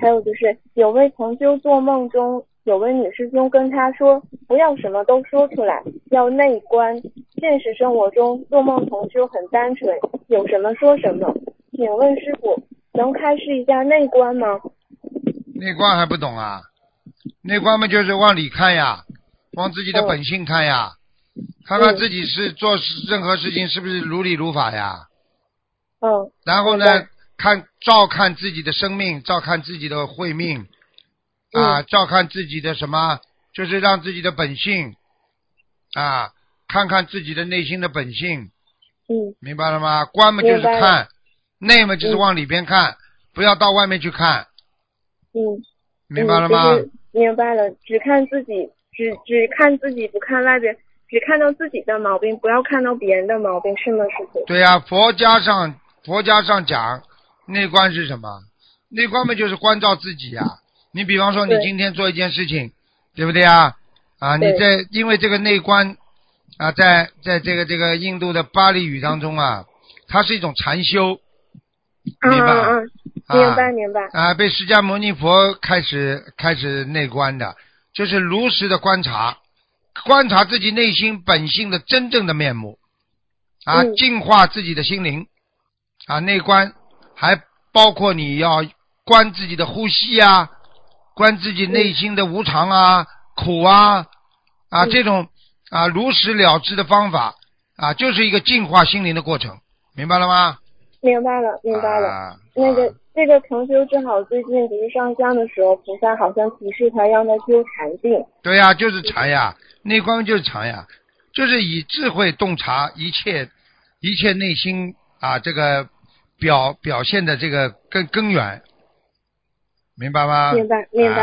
还有就是有位同修做梦中有位女师兄跟他说不要什么都说出来，要内观。现实生活中做梦同修很单纯，有什么说什么，请问师傅能开示一下内观吗？ 内观还不懂啊？内观嘛就是往里看呀，往自己的本性看呀，看看自己是做任何事情是不是如理如法呀。然后呢，照看自己的生命，照看自己的慧命啊，照看自己的什么，就是让自己的本性啊，看看自己的内心的本性。明白了吗？观嘛就是看，内嘛就是往里边看，不要到外面去看。明白了吗？ 明白了，只看自己，只看自己，不看外边，只看到自己的毛病，不要看到别人的毛病，是吗，师傅？ 对呀，佛家上讲内观是什么？内观嘛就是关照自己呀。你比方说你今天做一件事情，对不对呀？啊，你因为这个内观啊，在这个印度的巴利语当中啊，它是一种禅修，明白？ 明白。 啊，被释迦牟尼佛开始内观的，就是如实的观察自己内心本性的真正的面目啊，净化自己的心灵啊。内观还包括你要观自己的呼吸啊，观自己内心的无常啊、苦啊这种啊如实了知的方法啊，就是一个净化心灵的过程，明白了吗？ 明白了。这个同修正好最近不是上香的时候，菩萨好像提示他让他修禅定。 对呀，就是禅呀，内观就是禅呀，就是以智慧洞察一切内心啊这个表现的这个根源，明白吗？ 明白。